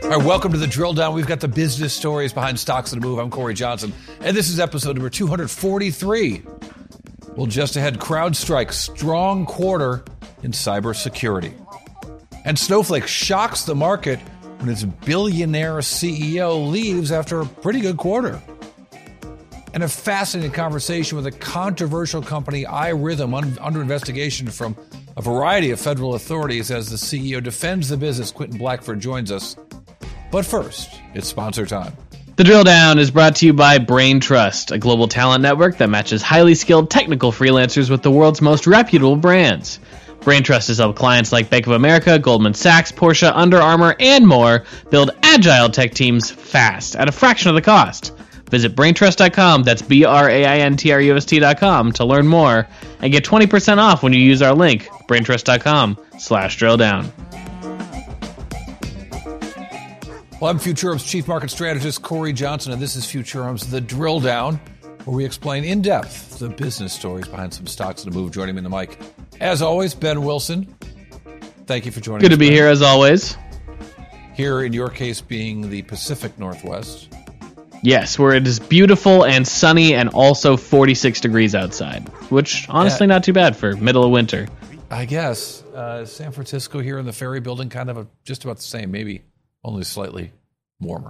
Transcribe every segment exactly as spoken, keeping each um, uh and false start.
All right, welcome to the Drill Down. We've got the business stories behind stocks on the move. I'm Corey Johnson, and this is episode number two forty-three. Well, just ahead, CrowdStrike, strong quarter in cybersecurity. And Snowflake shocks the market when its billionaire C E O leaves after a pretty good quarter. And a fascinating conversation with a controversial company, iRhythm, un- under investigation from a variety of federal authorities as the C E O defends the business. Quentin Blackford joins us. But first, it's sponsor time. The Drill Down is brought to you by BrainTrust, a global talent network that matches highly skilled technical freelancers with the world's most reputable brands. BrainTrust has helped clients like Bank of America, Goldman Sachs, Porsche, Under Armour, and more build agile tech teams fast at a fraction of the cost. Visit brain trust dot com, that's B R A I N T R U S T dot com, to learn more and get twenty percent off when you use our link, brain trust dot com slash drill down. Well, I'm Futurum's Chief Market Strategist, Corey Johnson, and this is Futurum's The Drill Down, where we explain in depth the business stories behind some stocks on the move. Joining me in the mic, as always, Ben Wilson. Thank you for joining us. Good to be Ben. here, as always. Here, in your case, being the Pacific Northwest. Yes, where it is beautiful and sunny and also forty-six degrees outside, which honestly Yeah. not too bad for middle of winter. I guess. Uh, San Francisco here in the Ferry Building, kind of a, just about the same, maybe only slightly warmer.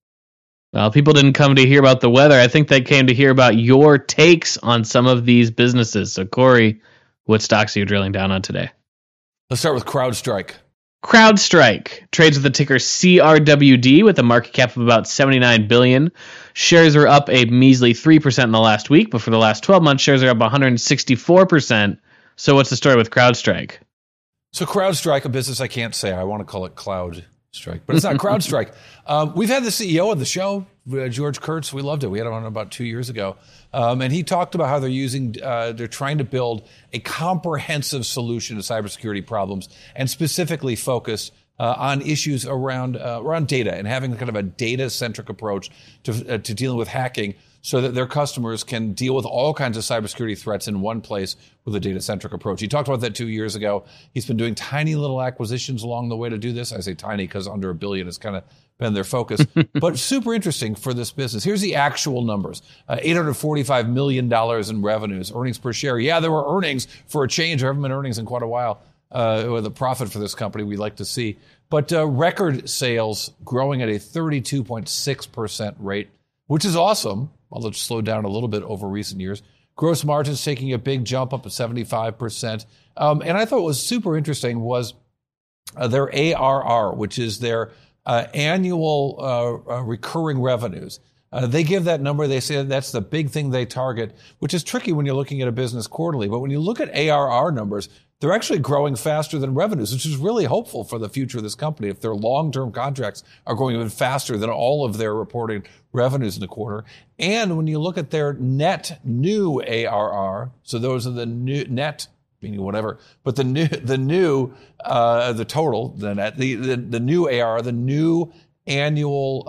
Well, people didn't come to hear about the weather. I think they came to hear about your takes on some of these businesses. So, Corey, what stocks are you drilling down on today? Let's start with CrowdStrike. CrowdStrike trades with the ticker C R W D with a market cap of about seventy-nine billion dollars. Shares are up a measly three percent in the last week, but for the last twelve months, shares are up one hundred sixty-four percent. So what's the story with CrowdStrike? So CrowdStrike, a business I can't say. I want to call it CloudStrike, but it's not CrowdStrike. Um, we've had the C E O of the show, uh, George Kurtz. We loved it. We had him on about two years ago. Um, and he talked about how they're using, uh, they're trying to build a comprehensive solution to cybersecurity problems, and specifically focused uh, on issues around uh, around data and having kind of a data-centric approach to uh, to dealing with hacking, so that their customers can deal with all kinds of cybersecurity threats in one place with a data-centric approach. He talked about that two years ago. He's been doing tiny little acquisitions along the way to do this. I say tiny because under a billion has kind of been their focus, but super interesting for this business. Here's the actual numbers. Uh, eight hundred forty-five million dollars in revenues, earnings per share. Yeah, there were earnings for a change. There haven't been earnings in quite a while. Uh, with a profit for this company we'd like to see. But uh, record sales growing at a thirty-two point six percent rate, which is awesome, although it's slowed down a little bit over recent years. Gross margins taking a big jump up to seventy-five percent. Um, and I thought what was super interesting was uh, their A R R, which is their uh, annual uh, uh, recurring revenues. Uh, they give that number. They say that's the big thing they target, which is tricky when you're looking at a business quarterly. But when you look at A R R numbers, they're actually growing faster than revenues, which is really hopeful for the future of this company. If their long-term contracts are growing even faster than all of their reported revenues in the quarter. And when you look at their net new A R R, so those are the new net, meaning whatever, but the new, the new, uh, the total, the net, the, the, the new A R R, the new annual, uh,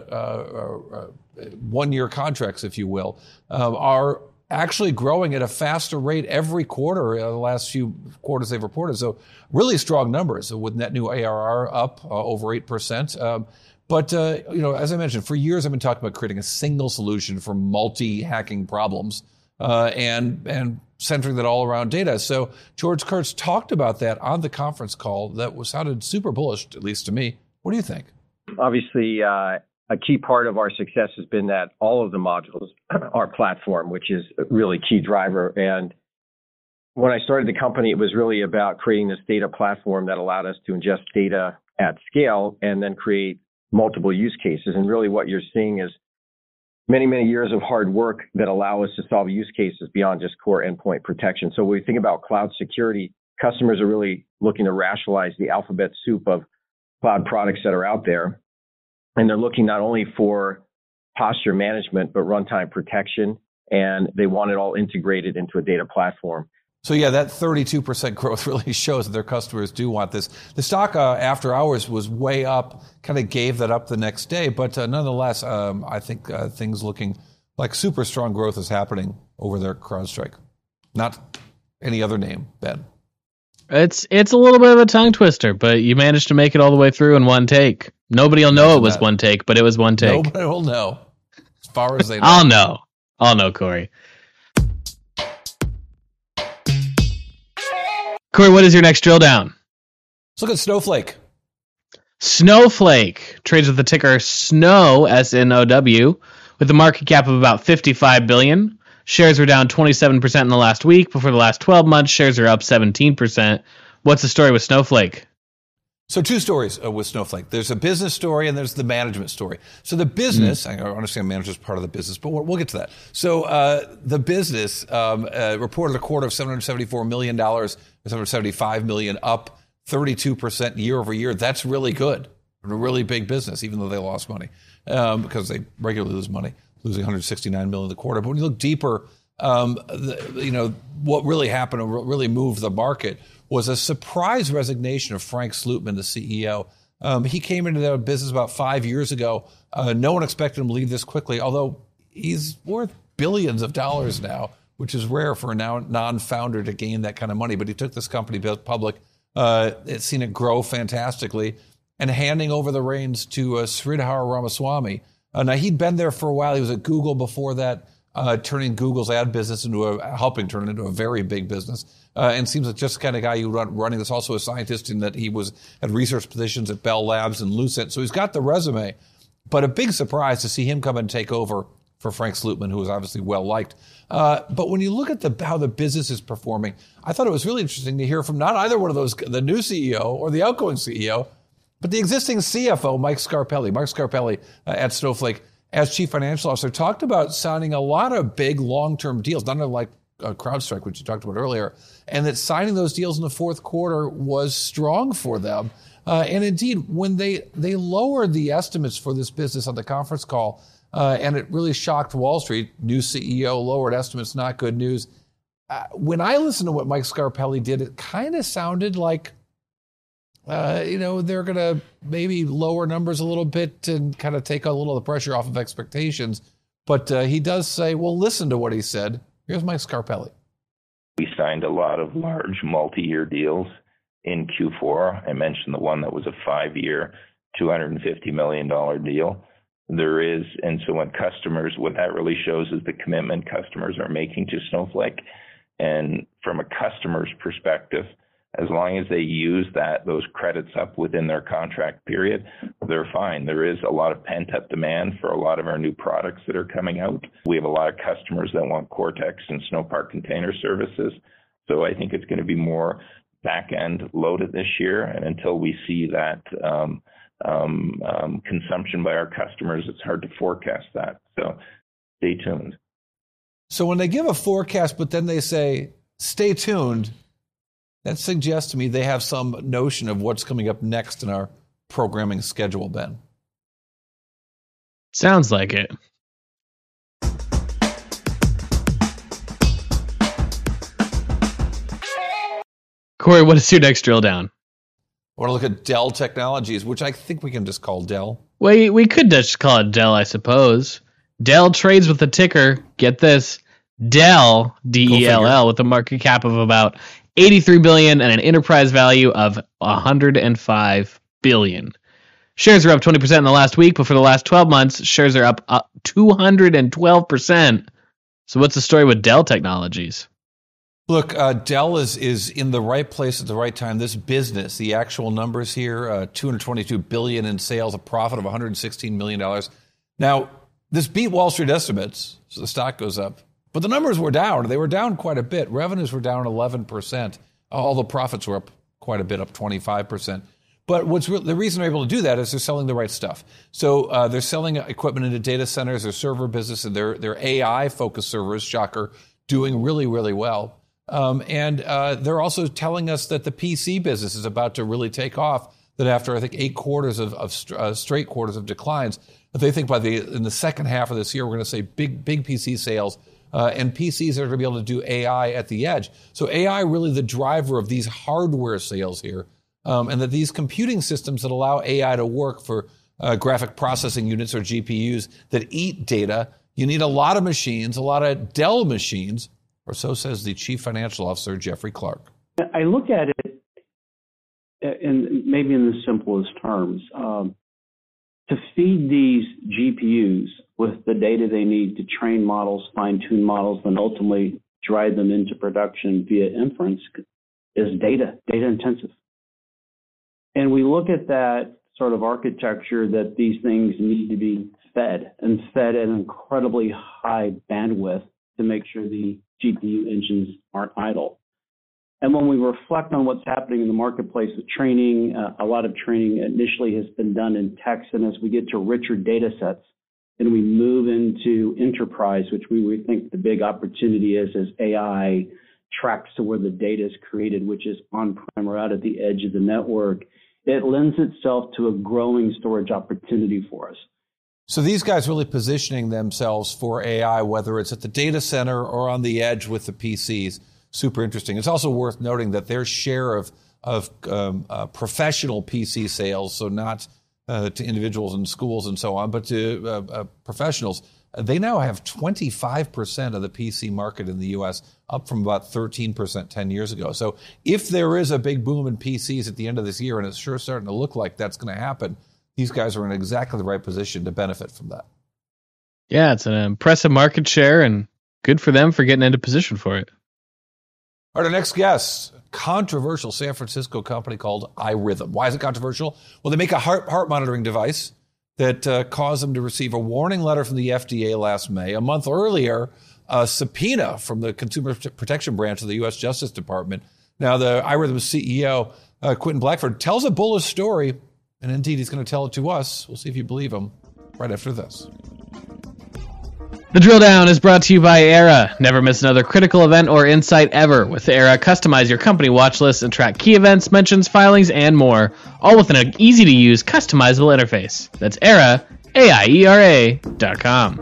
uh, uh, one-year contracts, if you will, um, are actually growing at a faster rate every quarter in the last few quarters they've reported. So really strong numbers with net new A R R up uh, over eight percent. Um, but, uh, you know, as I mentioned, for years I've been talking about creating a single solution for multi-hacking problems uh, and and centering that all around data. So George Kurtz talked about that on the conference call that was sounded super bullish, at least to me. What do you think? Obviously, uh, a key part of our success has been that all of the modules are platform, which is a really key driver. And when I started the company, it was really about creating this data platform that allowed us to ingest data at scale and then create multiple use cases. And really what you're seeing is many, many years of hard work that allow us to solve use cases beyond just core endpoint protection. So when we think about cloud security, customers are really looking to rationalize the alphabet soup of cloud products that are out there. And they're looking not only for posture management, but runtime protection. And they want it all integrated into a data platform. So yeah, that thirty-two percent growth really shows that their customers do want this. The stock uh, after hours was way up, kind of gave that up the next day. But uh, nonetheless, um, I think uh, things looking like super strong growth is happening over there at CrowdStrike. Not any other name, Ben. It's it's a little bit of a tongue twister, but you managed to make it all the way through in one take. Nobody will know it was one take, but it was one take. Nobody will know, as far as they know. I'll know. I'll know, Corey. Corey, what is your next drill down? Let's look at Snowflake. Snowflake trades with the ticker S N O, S N O W, with a market cap of about fifty-five billion dollars. Shares were down twenty-seven percent in the last week. Before the last twelve months, shares are up seventeen percent. What's the story with Snowflake? So two stories uh, with Snowflake. There's a business story and there's the management story. So the business, mm. I understand management is part of the business, but we'll, we'll get to that. So uh, the business um, uh, reported a quarter of seven hundred seventy-four million dollars, seven hundred seventy-five million dollars, up thirty-two percent year over year. That's really good. A really big business, even though they lost money um, because they regularly lose money, losing one hundred sixty-nine million dollars a quarter. But when you look deeper, um, the, you know, what really happened and what really moved the market was a surprise resignation of Frank Slootman, the C E O. Um, he came into the business about five years ago. Uh, no one expected him to leave this quickly, although he's worth billions of dollars now, which is rare for a now non-founder to gain that kind of money. But he took this company public. Uh, it's seen it grow fantastically, and handing over the reins to uh, Sridhar Ramaswamy. Uh, now, he'd been there for a while. He was at Google before that, uh, turning Google's ad business into a, helping turn it into a very big business. Uh, and seems like just the kind of guy you run running. That's also a scientist in that he was at research positions at Bell Labs and Lucent. So he's got the resume. But a big surprise to see him come and take over for Frank Slootman, who was obviously well-liked. Uh, but when you look at the how the business is performing, I thought it was really interesting to hear from not either one of those, the new C E O or the outgoing C E O, but the existing C F O, Mike Scarpelli. Mike Scarpelli uh, at Snowflake, as chief financial officer, talked about signing a lot of big long-term deals, none of like uh, CrowdStrike, which you talked about earlier, and that signing those deals in the fourth quarter was strong for them. Uh, and indeed, when they, they lowered the estimates for this business on the conference call, uh, and it really shocked Wall Street, new C E O, lowered estimates, not good news. Uh, when I listened to what Mike Scarpelli did, it kind of sounded like, uh, you know, they're going to maybe lower numbers a little bit and kind of take a little of the pressure off of expectations. But uh, he does say, well, listen to what he said. Here's Mike Scarpelli. We signed a lot of large multi-year deals in Q four. I mentioned the one that was a five-year, two hundred fifty million dollars deal. There is, and so when customers, what that really shows is the commitment customers are making to Snowflake. And from a customer's perspective, as long as they use that, those credits up within their contract period, they're fine. There is a lot of pent-up demand for a lot of our new products that are coming out. We have a lot of customers that want Cortex and Snowpark Container Services. So I think it's going to be more back-end loaded this year. And until we see that um, um, um, consumption by our customers, it's hard to forecast that. So stay tuned. So when they give a forecast, but then they say, stay tuned, that suggests to me they have some notion of what's coming up next in our programming schedule, Ben. Sounds like it. Corey, what is your next drill down? I want to look at Dell Technologies, which I think we can just call Dell. We, we could just call it Dell, I suppose. Dell trades with the ticker, get this, Dell, D E L L, with a market cap of about eighty-three billion dollars and an enterprise value of one hundred five billion dollars. Shares are up twenty percent in the last week, but for the last twelve months, shares are up, up two hundred twelve percent. So what's the story with Dell Technologies? Look, uh, Dell is is in the right place at the right time. This business, the actual numbers here, uh, two hundred twenty-two billion dollars in sales, a profit of one hundred sixteen million dollars. Now, this beat Wall Street estimates, so the stock goes up. But the numbers were down. They were down quite a bit. Revenues were down eleven percent. All the profits were up quite a bit, up twenty-five percent. But what's re- the reason they're able to do that is they're selling the right stuff. So uh, they're selling equipment into data centers, their server business, and their, their A I-focused servers, shocker, doing really, really well. Um, and uh, they're also telling us that the P C business is about to really take off, that after, I think, eight quarters of, of st- uh, straight quarters of declines, that they think by the in the second half of this year, we're going to say big, big P C sales. Uh, and P Cs are going to be able to do A I at the edge. So A I really the driver of these hardware sales here, um, and that these computing systems that allow A I to work for uh, graphic processing units or G P Us that eat data, you need a lot of machines, a lot of Dell machines, or so says the chief financial officer, Jeffrey Clark. I look at it maybe in the simplest terms, um, to feed these G P Us with the data they need to train models, fine-tune models, and ultimately drive them into production via inference is data, data intensive. And we look at that sort of architecture that these things need to be fed and fed at an incredibly high bandwidth to make sure the G P U engines aren't idle. And when we reflect on what's happening in the marketplace with training, uh, a lot of training initially has been done in text. And as we get to richer data sets and we move into enterprise, which we, we think the big opportunity is as A I tracks to where the data is created, which is on-prem or out at the edge of the network, it lends itself to a growing storage opportunity for us. So these guys really positioning themselves for A I, whether it's at the data center or on the edge with the P Cs. Super interesting. It's also worth noting that their share of of um, uh, professional P C sales, so not uh, to individuals in schools and so on, but to uh, uh, professionals, they now have twenty-five percent of the P C market in the U S, up from about thirteen percent ten years ago. So if there is a big boom in P Cs at the end of this year, and it's sure starting to look like that's going to happen, these guys are in exactly the right position to benefit from that. Yeah, it's an impressive market share, and good for them for getting into position for it. All right, our next guest, controversial San Francisco company called iRhythm. Why is it controversial? Well, they make a heart, heart monitoring device that uh, caused them to receive a warning letter from the F D A last May. A month earlier, a subpoena from the Consumer Protection Branch of the U S Justice Department. Now, the iRhythm C E O, uh, Quentin Blackford, tells a bullish story, and indeed, he's going to tell it to us. We'll see if you believe him right after this. The Drill Down is brought to you by Era. Never miss another critical event or insight ever. With Era, customize your company watch list and track key events, mentions, filings, and more, all with an easy-to-use, customizable interface. That's Era, A I E R A dot com.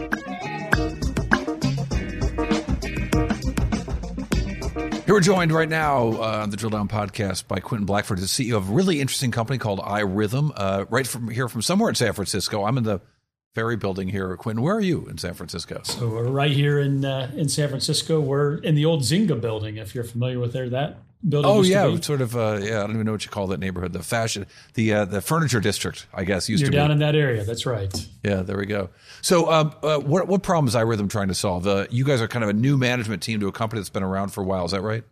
Here we're joined right now uh, on the Drill Down podcast by Quentin Blackford, the C E O of a really interesting company called iRhythm, uh, right from here from somewhere in San Francisco. I'm in the Ferry building here. Quentin, where are you in San Francisco? So we're right here in uh, in San Francisco. We're in the old Zynga building, if you're familiar with there, that building. Oh yeah, sort of. Uh, yeah, I don't even know what you call that neighborhood. The fashion, the uh, the furniture district, I guess. Used you're to be. down in that area. That's right. Yeah, there we go. So, um, uh, what what problem is iRhythm trying to solve? Uh, you guys are kind of a new management team to a company that's been around for a while. Is that right?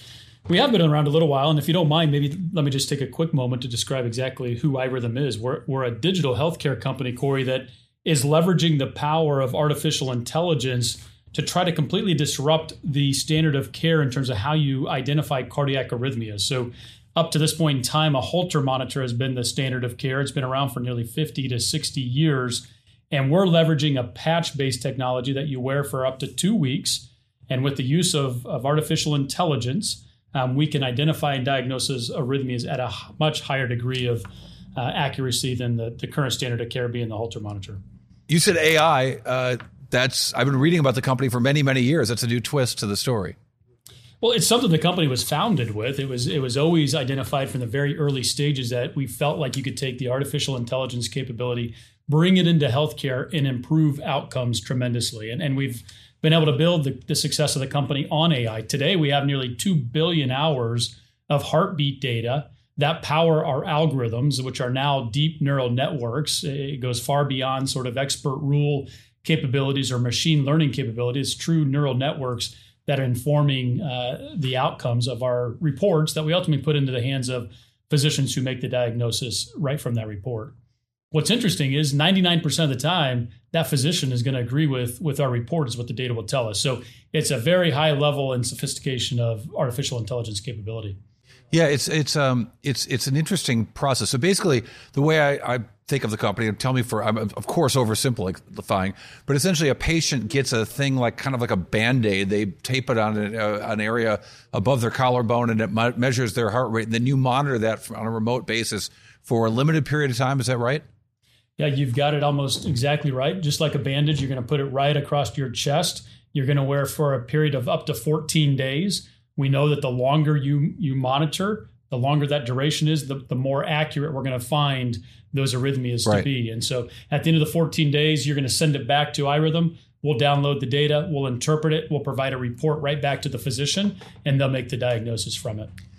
We have been around a little while, and if you don't mind, maybe let me just take a quick moment to describe exactly who iRhythm is. We're we're a digital healthcare company, Corey, that is leveraging the power of artificial intelligence to try to completely disrupt the standard of care in terms of how you identify cardiac arrhythmias. So up to this point in time, a Holter monitor has been the standard of care. It's been around for nearly fifty to sixty years. And we're leveraging a patch-based technology that you wear for up to two weeks. And with the use of, of artificial intelligence, um, we can identify and diagnose arrhythmias at a much higher degree of uh, accuracy than the, the current standard of care being the Holter monitor. You said A I. Uh, that's I've been reading about the company for many, many years. That's a new twist to the story. Well, it's something the company was founded with. It was it was always identified from the very early stages that we felt like you could take the artificial intelligence capability, bring it into healthcare, and improve outcomes tremendously. And, and we've been able to build the, the success of the company on A I. Today, we have nearly two billion hours of heartbeat data that power our algorithms, which are now deep neural networks. It goes far beyond sort of expert rule capabilities or machine learning capabilities, true neural networks that are informing uh, the outcomes of our reports that we ultimately put into the hands of physicians who make the diagnosis right from that report. What's interesting is ninety-nine percent of the time, that physician is going to agree with, with our report is what the data will tell us. So it's a very high level and sophistication of artificial intelligence capability. Yeah, it's it's um it's it's an interesting process. So basically, the way I, I think of the company, and tell me for I'm of course oversimplifying, but essentially a patient gets a thing like kind of like a Band-Aid. They tape it on an, uh, an area above their collarbone, and it me- measures their heart rate. And then you monitor that on a remote basis for a limited period of time. Is that right? Yeah, you've got it almost exactly right. Just like a bandage, you're going to put it right across your chest. You're going to wear for a period of up to fourteen days. We know that the longer you you monitor, the longer that duration is, the, the more accurate we're going to find those arrhythmias right. to be. And so at the end of the fourteen days, you're going to send it back to iRhythm. We'll download the data. We'll interpret it. We'll provide a report right back to the physician, and they'll make the diagnosis from it.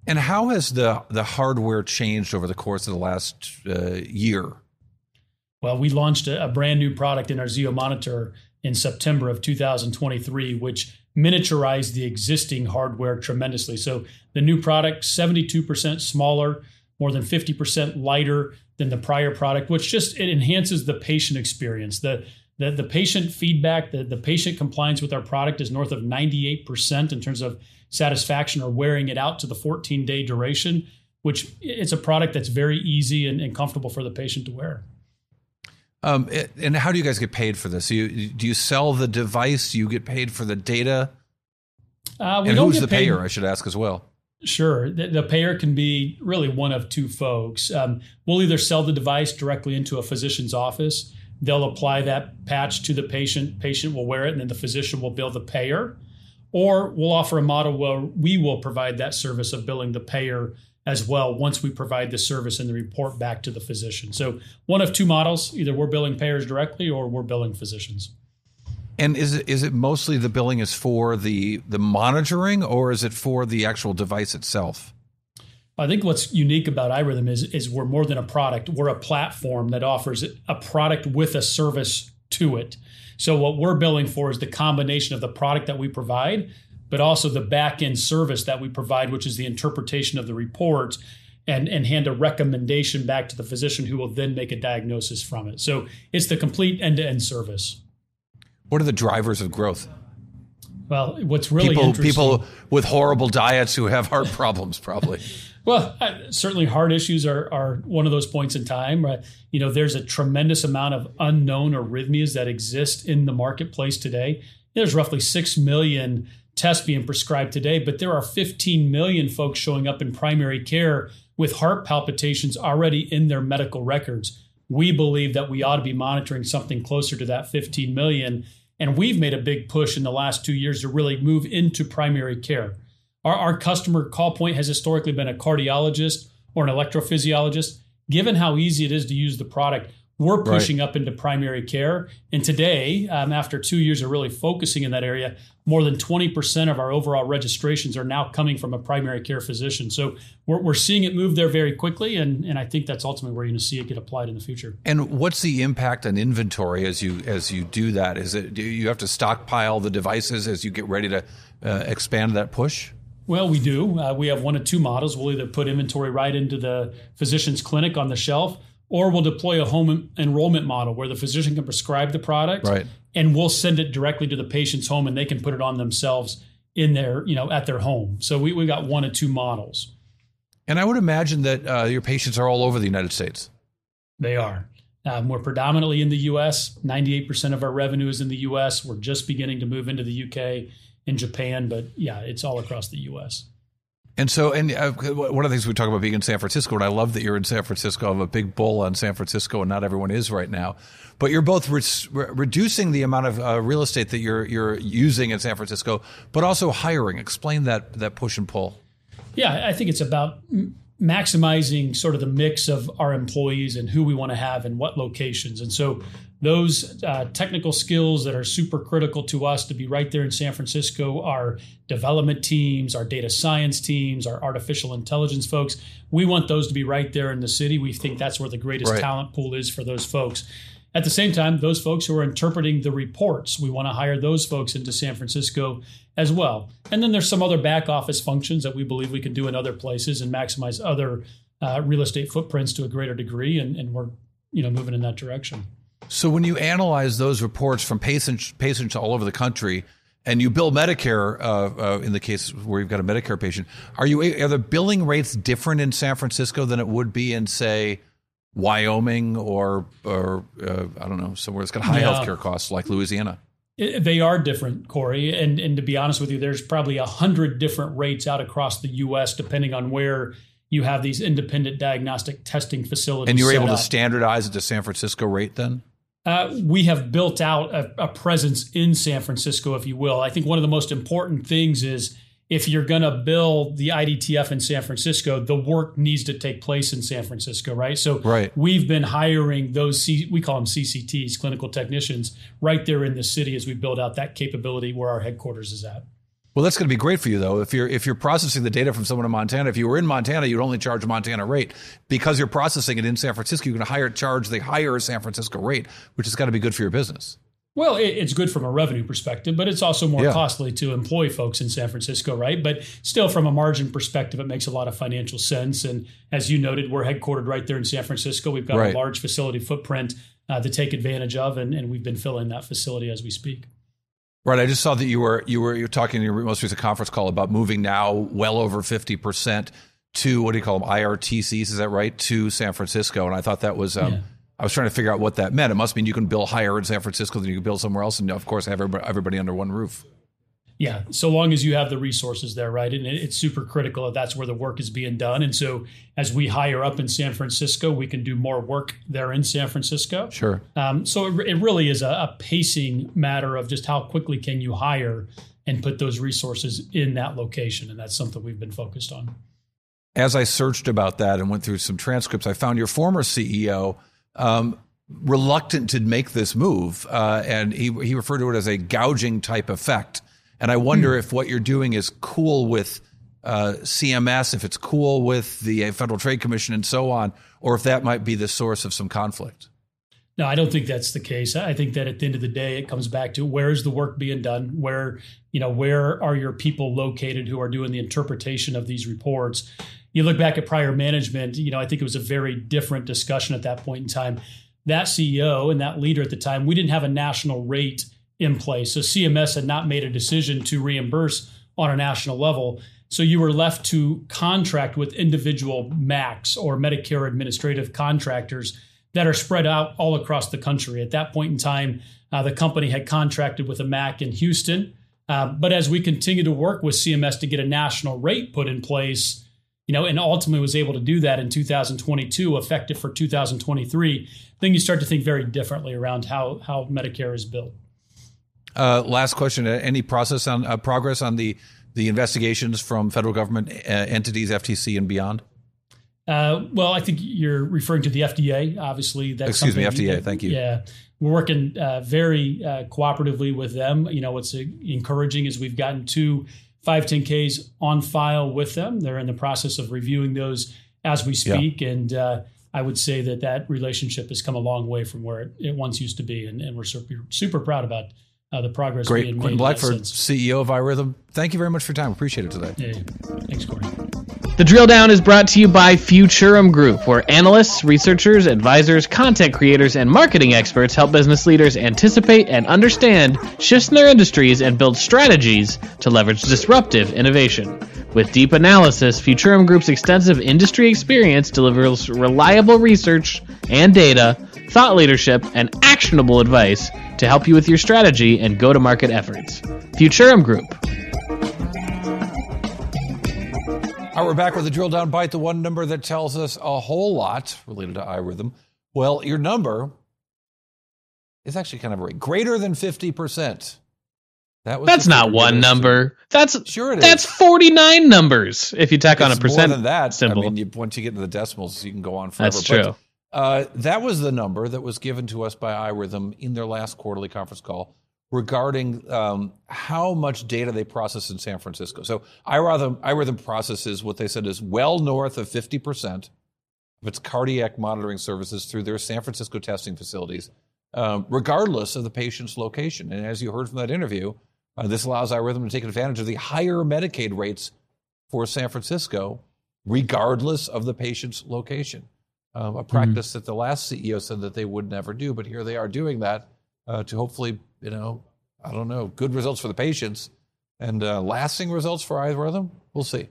And how has the the hardware changed over the course of the last uh, year? Well, we launched a, a brand new product in our Zio monitor in September of two thousand twenty-three, which miniaturized the existing hardware tremendously. So the new product, seventy-two percent smaller, more than fifty percent lighter than the prior product, which just it enhances the patient experience. The the, the patient feedback, the, the patient compliance with our product is north of ninety-eight percent in terms of satisfaction or wearing it out to the fourteen-day duration, which it's a product that's very easy and, and comfortable for the patient to wear. Um, and how do you guys get paid for this? Do you, do you sell the device? Do you get paid for the data? Uh, we and don't who's get the paid. payer, I should ask as well? Sure. The, the payer can be really one of two folks. Um, we'll either sell the device directly into a physician's office. They'll apply that patch to the patient. Patient will wear it, and then the physician will bill the payer. Or we'll offer a model where we will provide that service of billing the payer as well once we provide the service and the report back to the physician. So one of two models, either we're billing payers directly or we're billing physicians. And is it is it mostly the billing is for the the monitoring, or is it for the actual device itself? I think what's unique about iRhythm is, is we're more than a product. We're a platform that offers a product with a service to it. So what we're billing for is the combination of the product that we provide, but also the back-end service that we provide, which is the interpretation of the report and, and hand a recommendation back to the physician who will then make a diagnosis from it. So it's the complete end-to-end service. What are the drivers of growth? Well, what's really people, interesting... People with horrible diets who have heart problems, probably. Well, certainly heart issues are, are one of those points in time. Right? You know, there's a tremendous amount of unknown arrhythmias that exist in the marketplace today. There's roughly six million tests being prescribed today, but there are fifteen million folks showing up in primary care with heart palpitations already in their medical records. We believe that we ought to be monitoring something closer to that fifteen million. And we've made a big push in the last two years to really move into primary care. Our, our customer call point has historically been a cardiologist or an electrophysiologist. Given how easy it is to use the product, we're pushing right up into primary care. And today, um, after two years of really focusing in that area, more than twenty percent of our overall registrations are now coming from a primary care physician. So we're, we're seeing it move there very quickly. And, and I think that's ultimately where you're going to see it get applied in the future. And what's the impact on inventory as you as you do that? Is it do you have to stockpile the devices as you get ready to uh, expand that push? Well, we do. Uh, we have one of two models. We'll either put inventory right into the physician's clinic on the shelf, or we'll deploy a home enrollment model where the physician can prescribe the product, right, and we'll send it directly to the patient's home, and they can put it on themselves in their, you know, at their home. So we we got one of two models. And I would imagine that uh, your patients are all over the United States. They are. Um, we're predominantly in the U S. ninety-eight percent of our revenue is in the U S. We're just beginning to move into the U K and Japan, but yeah, it's all across the U S. And so, and uh, one of the things we talk about being in San Francisco, and I love that you're in San Francisco. I'm a big bull on San Francisco, and not everyone is right now. But you're both re- reducing the amount of uh, real estate that you're you're using in San Francisco, but also hiring. Explain that that push and pull. Yeah, I think it's about maximizing sort of the mix of our employees and who we want to have in what locations. And so those uh, technical skills that are super critical to us to be right there in San Francisco, our development teams, our data science teams, our artificial intelligence folks, we want those to be right there in the city. We think that's where the greatest right. talent pool is for those folks. At the same time, those folks who are interpreting the reports, we want to hire those folks into San Francisco as well. And then there's some other back office functions that we believe we can do in other places and maximize other uh, real estate footprints to a greater degree. And, and we're, you know, moving in that direction. So when you analyze those reports from patients, patients all over the country, and you bill Medicare, uh, uh, in the case where you've got a Medicare patient, are you are the billing rates different in San Francisco than it would be in, say, Wyoming or or uh, I don't know, somewhere that's got high yeah. healthcare costs like Louisiana? It, they are different, Corey. And and to be honest with you, there's probably a hundred different rates out across the U S depending on where you have these independent diagnostic testing facilities. And you're able up. to standardize it to San Francisco rate then? Uh, we have built out a, a presence in San Francisco, if you will. I think one of the most important things is if you're going to bill the I D T F in San Francisco, the work needs to take place in San Francisco, right? So right. we've been hiring those, C- we call them C C Ts, clinical technicians, right there in the city as we build out that capability where our headquarters is at. Well, that's going to be great for you, though. If you're if you're processing the data from someone in Montana, if you were in Montana, you'd only charge a Montana rate. Because you're processing it in San Francisco, you can higher charge the higher San Francisco rate, which is going to be good for your business. Well, it, it's good from a revenue perspective, but it's also more Yeah. costly to employ folks in San Francisco, right? But still, from a margin perspective, it makes a lot of financial sense. And as you noted, we're headquartered right there in San Francisco. We've got Right. a large facility footprint uh, to take advantage of, and, and we've been filling that facility as we speak. Right. I just saw that you were you were you were talking in your most recent conference call about moving now well over fifty percent to, what do you call them, I R T Cs? Is that right? To San Francisco, and I thought that was. Um, Yeah. I was trying to figure out what that meant. It must mean you can bill higher in San Francisco than you can bill somewhere else, and of course have everybody, everybody under one roof. Yeah, so long as you have the resources there, right? And it, it's super critical that that's where the work is being done. And so as we hire up in San Francisco, we can do more work there in San Francisco. Sure. Um, so it, it really is a, a pacing matter of just how quickly can you hire and put those resources in that location. And that's something we've been focused on. As I searched about that and went through some transcripts, I found your former C E O um, reluctant to make this move, uh, and he he referred to it as a gouging type effect. And I wonder if what you're doing is cool with uh, C M S, if it's cool with the Federal Trade Commission and so on, or if that might be the source of some conflict. No, I don't think that's the case. I think that at the end of the day, it comes back to where is the work being done? Where, you know, where are your people located who are doing the interpretation of these reports? You look back at prior management, you know, I think it was a very different discussion at that point in time. That C E O and that leader at the time, we didn't have a national rate in place. So C M S had not made a decision to reimburse on a national level. So you were left to contract with individual M A Cs or Medicare administrative contractors that are spread out all across the country. At that point in time, uh, the company had contracted with a M A C in Houston. Uh, but as we continue to work with C M S to get a national rate put in place, you know, and ultimately was able to do that in two thousand twenty-two, effective for two thousand twenty-three, then you start to think very differently around how, how Medicare is built. Uh, last question: any process on uh, progress on the the investigations from federal government uh, entities, F T C and beyond? Uh, well, I think you're referring to the F D A. Obviously, that's excuse me, F D A. That, thank you. Yeah, we're working uh, very uh, cooperatively with them. You know, what's uh, encouraging is we've gotten two five ten Ks on file with them. They're in the process of reviewing those as we speak, yeah. and uh, I would say that that relationship has come a long way from where it, it once used to be, and, and we're super super proud about uh, the progress Great. being made. Quentin Blackford, C E O of iRhythm. Thank you very much for your time. Appreciate it today. Yeah. Thanks, Corey. The Drill Down is brought to you by Futurum Group, where analysts, researchers, advisors, content creators, and marketing experts help business leaders anticipate and understand shifts in their industries and build strategies to leverage disruptive innovation. With deep analysis, Futurum Group's extensive industry experience delivers reliable research and data, thought leadership, and actionable advice to help you with your strategy and go-to-market efforts. Futurum Group. All right, we're back with the Drill Down Bite, the one number that tells us a whole lot related to iRhythm. Well, your number is actually kind of right. Greater than fifty percent. That was That's not one number. That's sure it is. That's forty-nine numbers if you tack it's on a percent more than that. symbol. I mean, you, once you get into the decimals, you can go on forever. That's true. But, uh, that was the number that was given to us by iRhythm in their last quarterly conference call regarding um, how much data they process in San Francisco. So iRhythm, iRhythm processes what they said is well north of fifty percent of its cardiac monitoring services through their San Francisco testing facilities, um, regardless of the patient's location. And as you heard from that interview, uh, this allows iRhythm to take advantage of the higher Medicaid rates for San Francisco, regardless of the patient's location. Um, a practice mm-hmm. that the last C E O said that they would never do, but here they are doing that uh, to hopefully, you know, I don't know, good results for the patients and uh, lasting results for iRhythm. We'll see.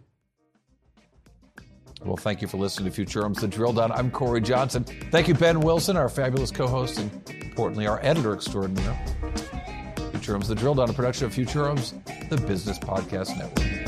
Well, thank you for listening to Futurum's The Drill Down. I'm Corey Johnson. Thank you, Ben Wilson, our fabulous co-host, and importantly, our editor extraordinaire. Futurum's The Drill Down, a production of Futurum's The Business Podcast Network.